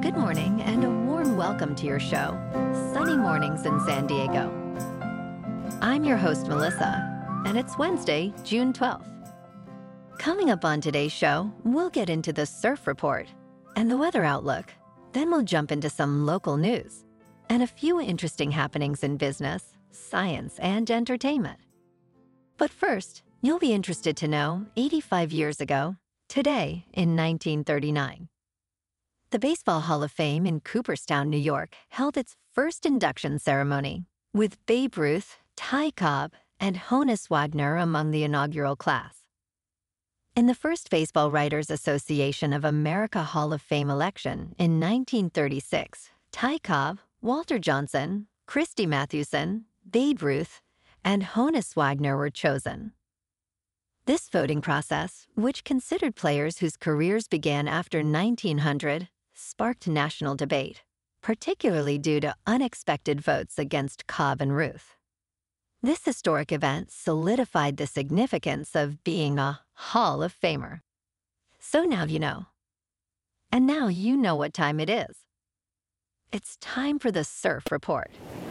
Good morning and a warm welcome to your show, Sunny Mornings in San Diego. I'm your host, Melissa, and it's Wednesday, June 12th. Coming up on today's show, we'll get into the surf report and the weather outlook. Then we'll jump into some local news and a few interesting happenings in business, science, and entertainment. But first, you'll be interested to know 85 years ago, today in 1939. The Baseball Hall of Fame in Cooperstown, New York, held its first induction ceremony, with Babe Ruth, Ty Cobb, and Honus Wagner among the inaugural class. In the first Baseball Writers Association of America Hall of Fame election in 1936, Ty Cobb, Walter Johnson, Christy Mathewson, Babe Ruth, and Honus Wagner were chosen. This voting process, which considered players whose careers began after 1900, sparked national debate, particularly due to unexpected votes against Cobb and Ruth. This historic event solidified the significance of being a Hall of Famer. So now you know. And now you know what time it is. It's time for the Surf Report.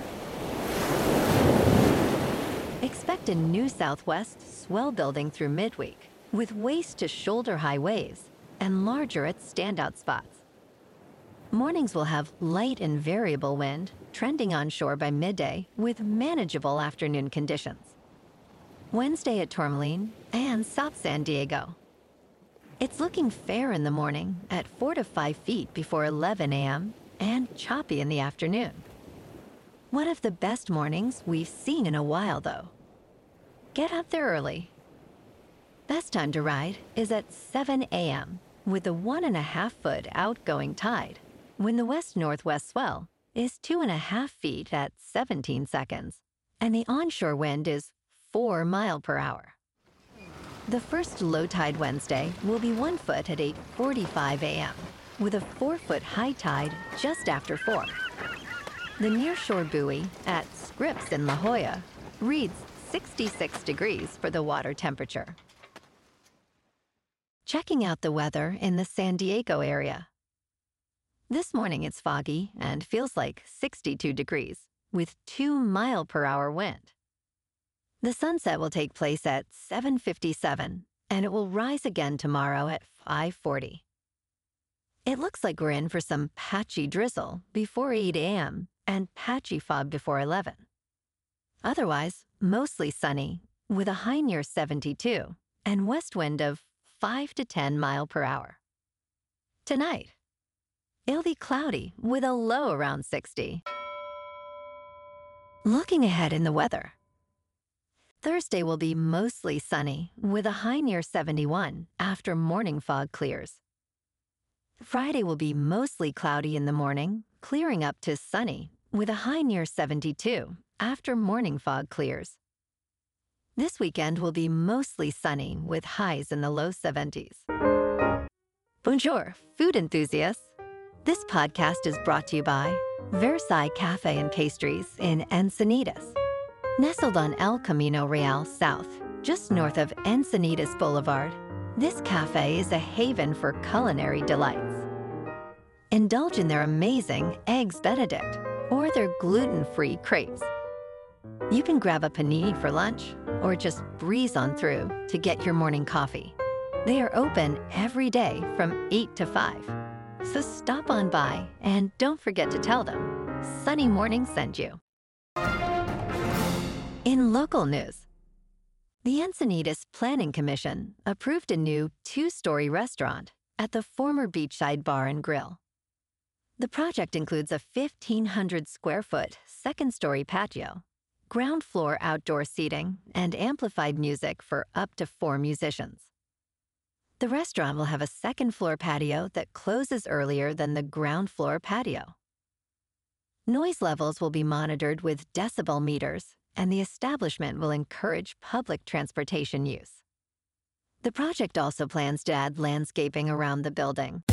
Expect a new southwest swell building through midweek, with waist to shoulder high waves and larger at standout spots. Mornings will have light and variable wind, trending onshore by midday with manageable afternoon conditions. Wednesday at Tourmaline and South San Diego. It's looking fair in the morning at 4 to 5 feet before 11 a.m. and choppy in the afternoon. One of the best mornings we've seen in a while, though. Get up there early. Best time to ride is at 7 a.m. with a 1.5-foot outgoing tide, when the west-northwest swell is 2.5 feet at 17 seconds, and the onshore wind is 4 miles per hour. The first low tide Wednesday will be 1 foot at 8:45 a.m., with a 4-foot high tide just after 4. The nearshore buoy at Scripps in La Jolla reads 66 degrees for the water temperature. Checking out the weather in the San Diego area. This morning it's foggy and feels like 62 degrees, with 2 mile per hour wind. The sunset will take place at 7:57, and it will rise again tomorrow at 5:40. It looks like we're in for some patchy drizzle before 8 a.m. and patchy fog before 11. Otherwise, mostly sunny, with a high near 72 and west wind of 5 to 10 mile per hour. Tonight, it'll be cloudy with a low around 60. Looking ahead in the weather. Thursday will be mostly sunny with a high near 71 after morning fog clears. Friday will be mostly cloudy in the morning, clearing up to sunny with a high near 72 after morning fog clears. This weekend will be mostly sunny with highs in the low 70s. Bonjour, food enthusiasts. This podcast is brought to you by Versailles Cafe and Pastries in Encinitas. Nestled on El Camino Real South, just north of Encinitas Boulevard, this cafe is a haven for culinary delights. Indulge in their amazing Eggs Benedict or their gluten-free crepes. You can grab a panini for lunch or just breeze on through to get your morning coffee. They are open every day from 8 to 5. So stop on by and don't forget to tell them Sunny Morning sent you. In local news, the Encinitas Planning Commission approved a new 2-story restaurant at the former Beachside Bar and Grill. The project includes a 1,500-square-foot second-story patio, ground floor outdoor seating, and amplified music for up to 4 musicians. The restaurant will have a second-floor patio that closes earlier than the ground floor patio. Noise levels will be monitored with decibel meters, and the establishment will encourage public transportation use. The project also plans to add landscaping around the building.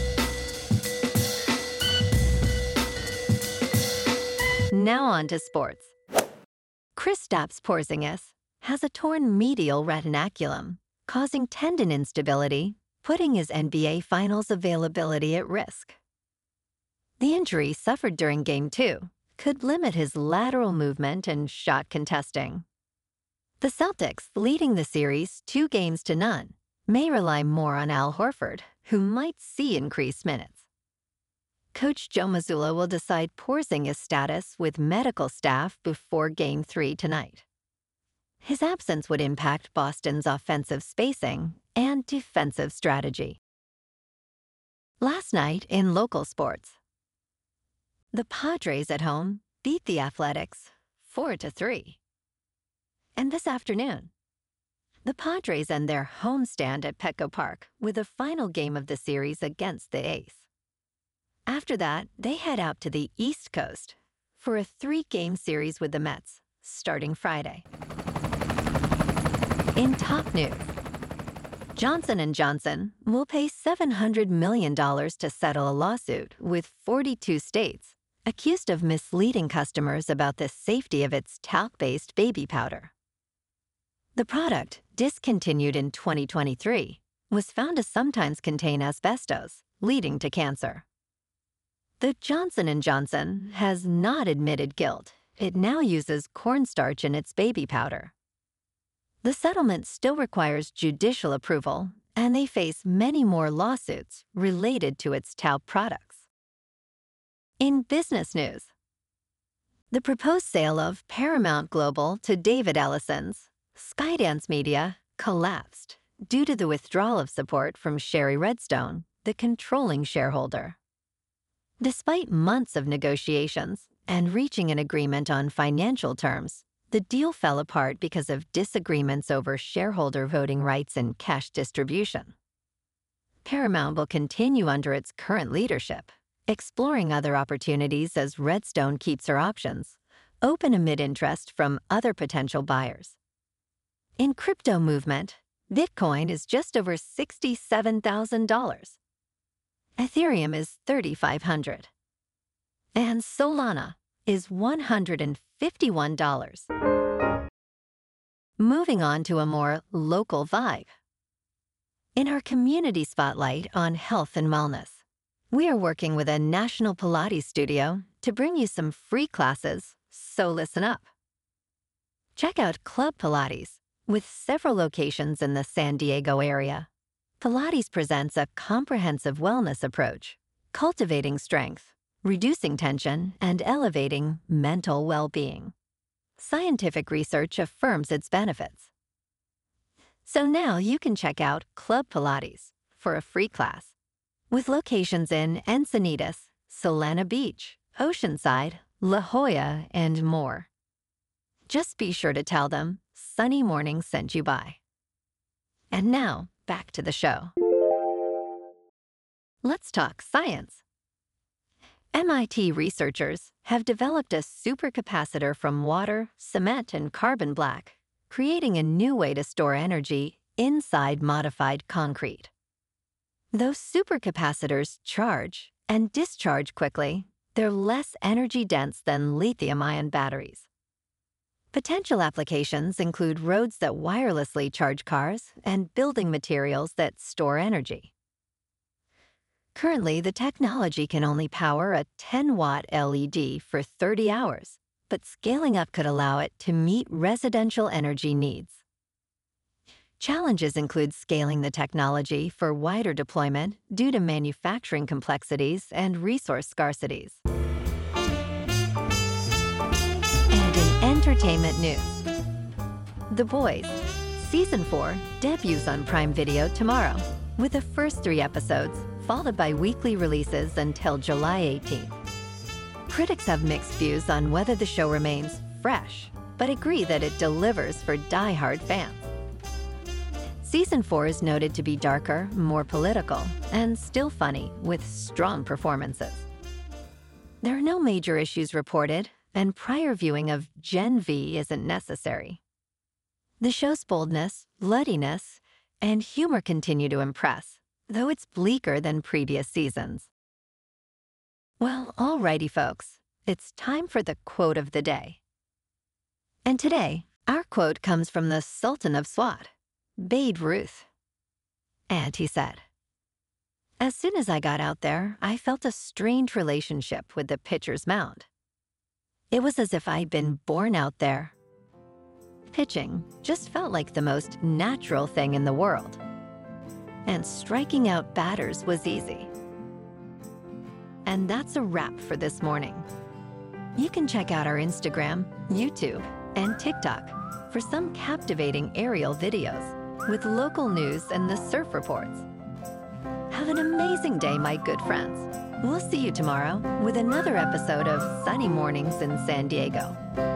Now on to sports. Kristaps Porzingis has a torn medial retinaculum, causing tendon instability, putting his NBA Finals availability at risk. The injury suffered during Game 2 could limit his lateral movement and shot contesting. The Celtics, leading the series 2-0, may rely more on Al Horford, who might see increased minutes. Coach Joe Mazzulla will decide Porzingis' status with medical staff before Game 3 tonight. His absence would impact Boston's offensive spacing and defensive strategy. Last night in local sports, the Padres at home beat the Athletics 4-3. And this afternoon, the Padres end their homestand at Petco Park with the final game of the series against the A's. After that, they head out to the East Coast for a 3-game series with the Mets, starting Friday. In top news, Johnson & Johnson will pay $700 million to settle a lawsuit with 42 states accused of misleading customers about the safety of its talc-based baby powder. The product, discontinued in 2023, was found to sometimes contain asbestos, leading to cancer. The Johnson & Johnson has not admitted guilt. It now uses cornstarch in its baby powder. The settlement still requires judicial approval, and they face many more lawsuits related to its talc products. In business news, the proposed sale of Paramount Global to David Ellison's Skydance Media collapsed due to the withdrawal of support from Sherry Redstone, the controlling shareholder. Despite months of negotiations and reaching an agreement on financial terms, the deal fell apart because of disagreements over shareholder voting rights and cash distribution. Paramount will continue under its current leadership, exploring other opportunities as Redstone keeps her options open amid interest from other potential buyers. In crypto movement, Bitcoin is just over $67,000. Ethereum is $3,500. And Solana is $151. Moving on to a more local vibe. In our community spotlight on health and wellness, we are working with a national Pilates studio to bring you some free classes, so listen up. Check out Club Pilates, with several locations in the San Diego area. Pilates presents a comprehensive wellness approach, cultivating strength, reducing tension, and elevating mental well-being. Scientific research affirms its benefits. So now you can check out Club Pilates for a free class, with locations in Encinitas, Solana Beach, Oceanside, La Jolla, and more. Just be sure to tell them Sunny Morning sent you by. And now, back to the show. Let's talk science. MIT researchers have developed a supercapacitor from water, cement, and carbon black, creating a new way to store energy inside modified concrete. Those supercapacitors charge and discharge quickly. They're less energy-dense than lithium-ion batteries. Potential applications include roads that wirelessly charge cars and building materials that store energy. Currently, the technology can only power a 10-watt LED for 30 hours, but scaling up could allow it to meet residential energy needs. Challenges include scaling the technology for wider deployment due to manufacturing complexities and resource scarcities. And in entertainment news, The Boys, Season 4 debuts on Prime Video tomorrow, with the first 3 episodes, followed by weekly releases until July 18th. Critics have mixed views on whether the show remains fresh, but agree that it delivers for die-hard fans. Season 4 is noted to be darker, more political, and still funny, with strong performances. There are no major issues reported, and prior viewing of Gen V isn't necessary. The show's boldness, bloodiness, and humor continue to impress, though it's bleaker than previous seasons. Well, alrighty, folks, it's time for the quote of the day. And today, our quote comes from the Sultan of Swat, Babe Ruth. And he said, As soon as I got out there, I felt a strange relationship with the pitcher's mound. It was as if I'd been born out there. Pitching just felt like the most natural thing in the world. And striking out batters was easy. And that's a wrap for this morning. You can check out our Instagram, YouTube, and TikTok for some captivating aerial videos with local news and the surf reports. Have an amazing day, my good friends. We'll see you tomorrow with another episode of Sunny Mornings in San Diego.